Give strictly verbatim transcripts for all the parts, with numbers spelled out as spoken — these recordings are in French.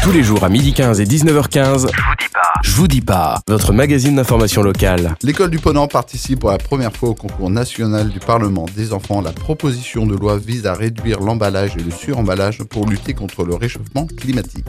Tous les jours à midi quinze et dix-neuf heures quinze. Je vous dis pas. Je vous dis pas. Votre magazine d'information locale. L'école du Ponant participe pour la première fois au concours national du Parlement des enfants. La proposition de loi vise à réduire l'emballage et le suremballage pour lutter contre le réchauffement climatique.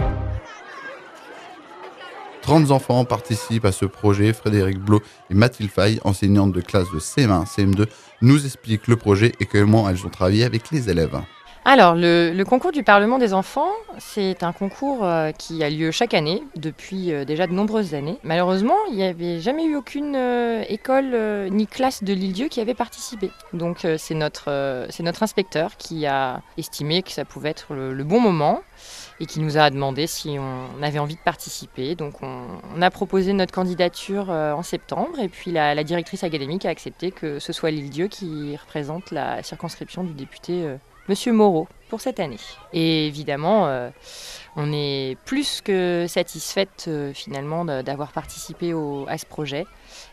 trente enfants participent à ce projet. Frédéric Blot et Mathilde Faye, enseignantes de classe de C M un, C M deux, nous expliquent le projet et comment elles ont travaillé avec les élèves. Alors, le, le concours du Parlement des enfants, c'est un concours euh, qui a lieu chaque année, depuis euh, déjà de nombreuses années. Malheureusement, il n'y avait jamais eu aucune euh, école euh, ni classe de l'Île-Dieu qui avait participé. Donc, euh, c'est notre, euh, c'est notre inspecteur qui a estimé que ça pouvait être le, le bon moment et qui nous a demandé si on avait envie de participer. Donc, on, on a proposé notre candidature euh, en septembre et puis la, la directrice académique a accepté que ce soit l'Île-Dieu qui représente la circonscription du député euh, Monsieur Moreau pour cette année. Et évidemment, euh, on est plus que satisfaite euh, finalement d'avoir participé au, à ce projet.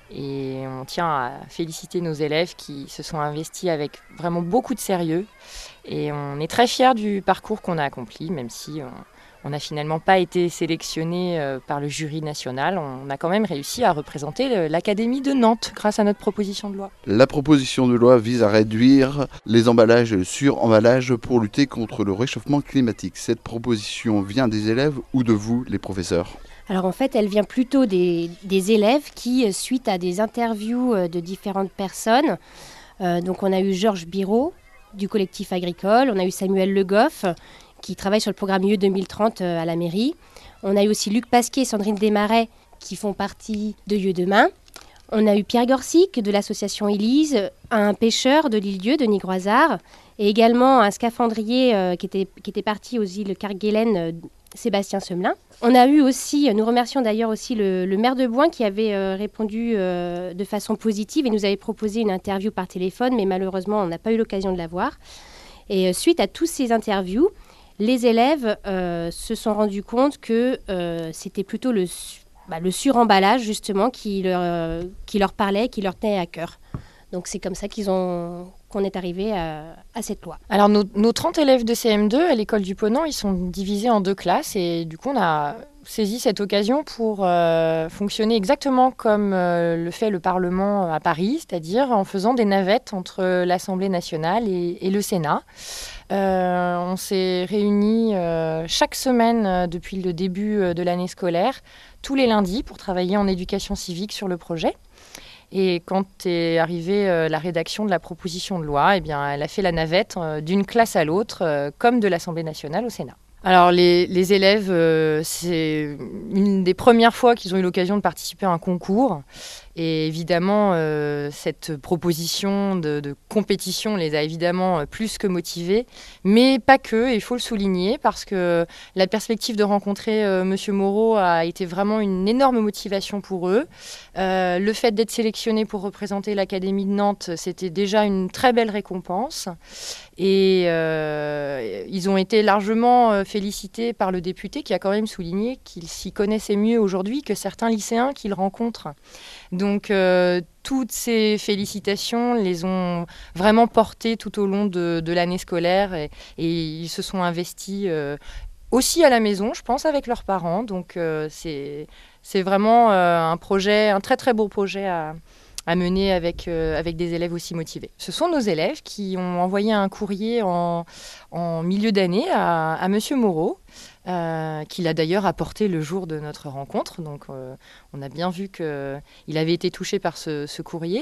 Et on tient à féliciter nos élèves qui se sont investis avec vraiment beaucoup de sérieux. Et on est très fiers du parcours qu'on a accompli, même si on on n'a finalement pas été sélectionné euh, par le jury national. On a quand même réussi à représenter l'Académie de Nantes grâce à notre proposition de loi. La proposition de loi vise à réduire les emballages et le suremballage pour lutter contre le réchauffement climatique. Cette proposition vient des élèves ou de vous, les professeurs ? Alors en fait, elle vient plutôt des, des élèves qui, suite à des interviews de différentes personnes, euh, donc on a eu Georges Biraud du collectif agricole, on a eu Samuel Le Goff qui travaille sur le programme U E deux mille trente à la mairie. On a eu aussi Luc Pasquier et Sandrine Desmarais qui font partie de U E Demain. On a eu Pierre Gorsic de l'association Élise, un pêcheur de l'île-Dieu, Denis Groisard, et également un scaphandrier euh, qui, était, qui était parti aux îles Kerguelen, euh, Sébastien Semelin. On a eu aussi, nous remercions d'ailleurs aussi le, le maire de Boin qui avait euh, répondu euh, de façon positive et nous avait proposé une interview par téléphone, mais malheureusement on n'a pas eu l'occasion de la voir. Et euh, suite à tous ces interviews, les élèves euh, se sont rendus compte que euh, c'était plutôt le, bah, le suremballage justement qui leur, euh, qui leur parlait, qui leur tenait à cœur. Donc c'est comme ça qu'ils ont, qu'on est arrivé à, à cette loi. Alors nos, nos trente élèves de C M deux à l'école du Ponant, ils sont divisés en deux classes et du coup on a saisi cette occasion pour euh, fonctionner exactement comme euh, le fait le Parlement à Paris, c'est-à-dire en faisant des navettes entre l'Assemblée nationale et, et le Sénat. Euh, on s'est réunis euh, chaque semaine euh, depuis le début euh, de l'année scolaire, tous les lundis, pour travailler en éducation civique sur le projet. Et quand est arrivée euh, la rédaction de la proposition de loi, eh bien, elle a fait la navette euh, d'une classe à l'autre, euh, comme de l'Assemblée nationale au Sénat. Alors les, les élèves, euh, c'est une des premières fois qu'ils ont eu l'occasion de participer à un concours. Et évidemment, euh, cette proposition de, de compétition les a évidemment plus que motivés, mais pas que, il faut le souligner, parce que la perspective de rencontrer euh, Monsieur Moreau a été vraiment une énorme motivation pour eux. Euh, le fait d'être sélectionnés pour représenter l'Académie de Nantes, c'était déjà une très belle récompense. Et euh, ils ont été largement euh, félicités par le député qui a quand même souligné qu'il s'y connaissait mieux aujourd'hui que certains lycéens qu'il rencontre. Donc euh, toutes ces félicitations les ont vraiment portés tout au long de, de l'année scolaire et, et ils se sont investis euh, aussi à la maison, je pense, avec leurs parents. Donc euh, c'est, c'est vraiment euh, un projet, un très très beau projet à à mener avec, euh, avec des élèves aussi motivés. Ce sont nos élèves qui ont envoyé un courrier en, en milieu d'année à, à Monsieur Moreau, euh, qu'il a d'ailleurs apporté le jour de notre rencontre. Donc euh, on a bien vu qu'il avait été touché par ce, ce courrier.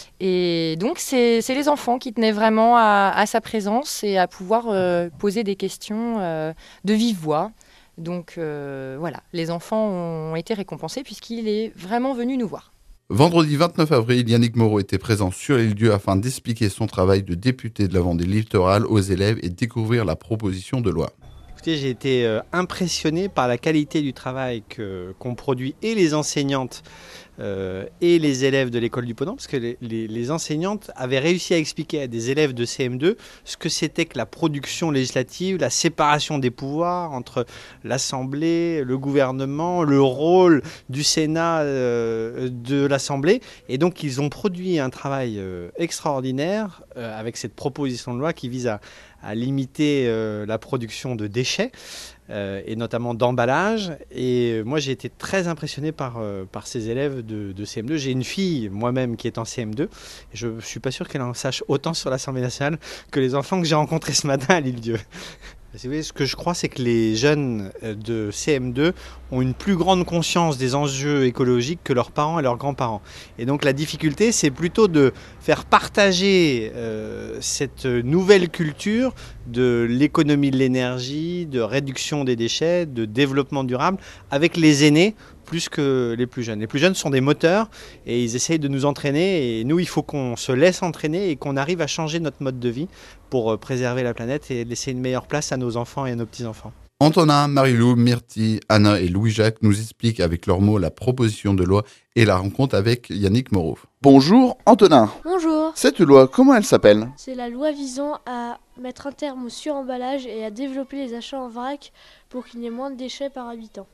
Et donc c'est, c'est les enfants qui tenaient vraiment à, à sa présence et à pouvoir euh, poser des questions euh, de vive voix. Donc euh, voilà, les enfants ont été récompensés puisqu'il est vraiment venu nous voir. Vendredi vingt-neuf avril, Yannick Moreau était présent sur l'île-Dieu afin d'expliquer son travail de député de la Vendée littorale aux élèves et découvrir la proposition de loi. Écoutez, j'ai été euh, impressionné par la qualité du travail que, qu'ont produit et les enseignantes euh, et les élèves de l'école du Ponant, parce que les, les, les enseignantes avaient réussi à expliquer à des élèves de C M deux ce que c'était que la production législative, la séparation des pouvoirs entre l'Assemblée, le gouvernement, le rôle du Sénat, euh, de l'Assemblée. Et donc, ils ont produit un travail euh, extraordinaire euh, avec cette proposition de loi qui vise à à limiter euh, la production de déchets. Euh, et notamment d'emballage. Et moi, j'ai été très impressionné par, euh, par ces élèves de, de C M deux. J'ai une fille, moi-même, qui est en C M deux. Et je ne suis pas sûr qu'elle en sache autant sur l'Assemblée nationale que les enfants que j'ai rencontrés ce matin à l'Île-Dieu. Vous voyez, ce que je crois, c'est que les jeunes de C M deux ont une plus grande conscience des enjeux écologiques que leurs parents et leurs grands-parents. Et donc la difficulté, c'est plutôt de faire partager euh, cette nouvelle culture de l'économie de l'énergie, de réduction des déchets, de développement durable avec les aînés plus que les plus jeunes. Les plus jeunes sont des moteurs et ils essayent de nous entraîner. Et nous, il faut qu'on se laisse entraîner et qu'on arrive à changer notre mode de vie pour préserver la planète et laisser une meilleure place à nos enfants et à nos petits-enfants. Antonin, Marie-Lou, Myrtille, Anna et Louis-Jacques nous expliquent avec leurs mots la proposition de loi et la rencontre avec Yannick Moreau. Bonjour Antonin. Bonjour. Cette loi, comment elle s'appelle ? C'est la loi visant à mettre un terme au suremballage et à développer les achats en vrac pour qu'il y ait moins de déchets par habitant.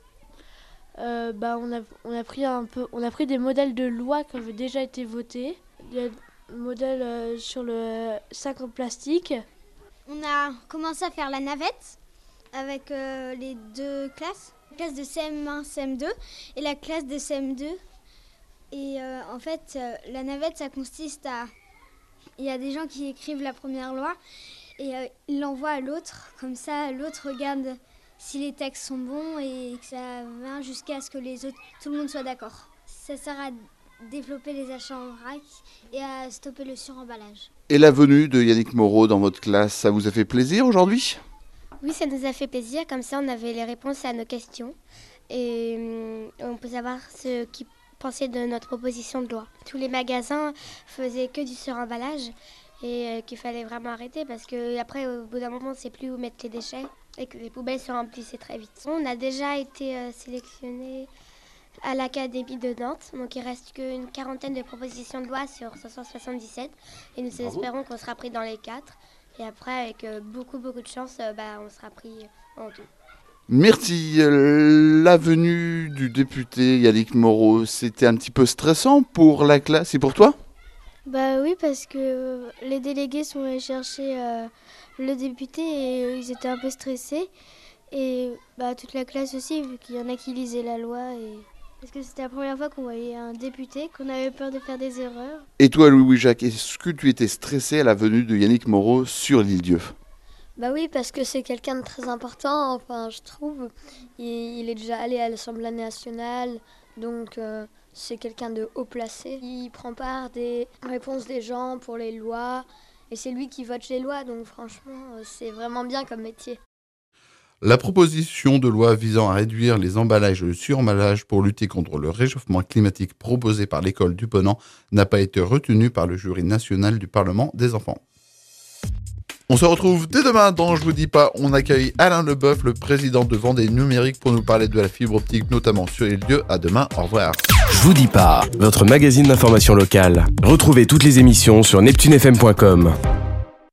Euh, bah, on, a, on, a pris un peu, on a pris des modèles de loi qui avaient déjà été votés. Il y a un modèle euh, sur le sac en plastique. On a commencé à faire la navette avec euh, les deux classes, la classe de C M un, C M deux et la classe de C M deux. Et euh, en fait, euh, la navette, ça consiste à... Il y a des gens qui écrivent la première loi et euh, ils l'envoient à l'autre. Comme ça, l'autre regarde si les textes sont bons et que ça va jusqu'à ce que les autres, tout le monde soit d'accord. Ça sert à développer les achats en vrac et à stopper le suremballage. Et la venue de Yannick Moreau dans votre classe, ça vous a fait plaisir aujourd'hui ? Oui, ça nous a fait plaisir. Comme ça, on avait les réponses à nos questions et euh, on peut savoir ce qu'ils pensaient de notre proposition de loi. Tous les magasins faisaient que du suremballage et euh, qu'il fallait vraiment arrêter parce qu'après, au bout d'un moment, on ne sait plus où mettre les déchets et que les poubelles se remplissaient très vite. On a déjà été euh, sélectionnés à l'Académie de Nantes, donc il reste qu'une quarantaine de propositions de loi sur cinq cent soixante-dix-sept et nous Bravo. espérons qu'on sera pris dans les quatre et après avec euh, beaucoup beaucoup de chance, euh, bah, on sera pris en tout. Myrtille, la venue du député Yannick Moreau, c'était un petit peu stressant pour la classe et pour toi ? Bah oui, parce que les délégués sont allés chercher euh, le député et euh, ils étaient un peu stressés. Et bah, toute la classe aussi, vu qu'il y en a qui lisaient la loi. Et... Parce que c'était la première fois qu'on voyait un député, qu'on avait peur de faire des erreurs. Et toi, Louis-Jacques, est-ce que tu étais stressé à la venue de Yannick Moreau sur l'Île-Dieu ? Bah oui, parce que c'est quelqu'un de très important, enfin je trouve. Il, il est déjà allé à l'Assemblée nationale, donc euh, c'est quelqu'un de haut placé. Il prend part des réponses des gens pour les lois, et c'est lui qui vote les lois, donc franchement, c'est vraiment bien comme métier. La proposition de loi visant à réduire les emballages et le suremballage pour lutter contre le réchauffement climatique proposée par l'école du Ponant n'a pas été retenue par le jury national du Parlement des enfants. On se retrouve dès demain dans Je vous dis pas. On accueille Alain Leboeuf, le président de Vendée Numérique, pour nous parler de la fibre optique, notamment sur les lieux. À demain, au revoir. Je vous dis pas, votre magazine d'information locale. Retrouvez toutes les émissions sur neptune f m point com.